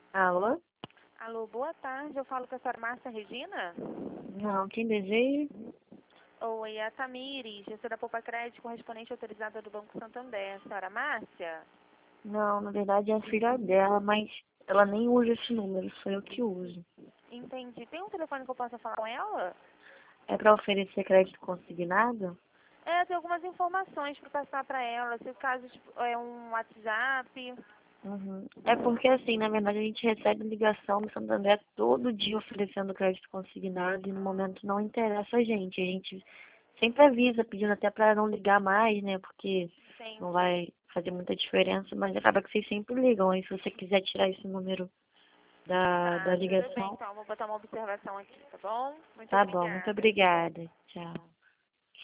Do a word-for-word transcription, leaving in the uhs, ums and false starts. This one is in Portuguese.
Alô? Alô, boa tarde. Eu falo com a senhora Márcia Regina? Não, quem deseja? Oi, é a Tamires, gestora da Poupa Crédito, correspondente autorizada do Banco Santander. A senhora Márcia? Não, na verdade é a filha dela, mas ela nem usa esse número, sou eu que uso. Entendi. Tem um telefone que eu possa falar com ela? É para oferecer crédito consignado? É, tem algumas informações para passar para ela. Se o caso tipo, é um WhatsApp. Uhum. É porque assim, na verdade a gente recebe ligação do Santander todo dia oferecendo crédito consignado e no momento não interessa a gente. A gente sempre avisa, pedindo até para não ligar mais, né? Porque não Entendi. vai fazer muita diferença, mas acaba que vocês sempre ligam. Aí se você quiser tirar esse número da, da Tá, tudo bem ligação, então. Vou botar uma observação aqui, tá bom? Muito tá bom. Muito obrigada. obrigada. Tchau.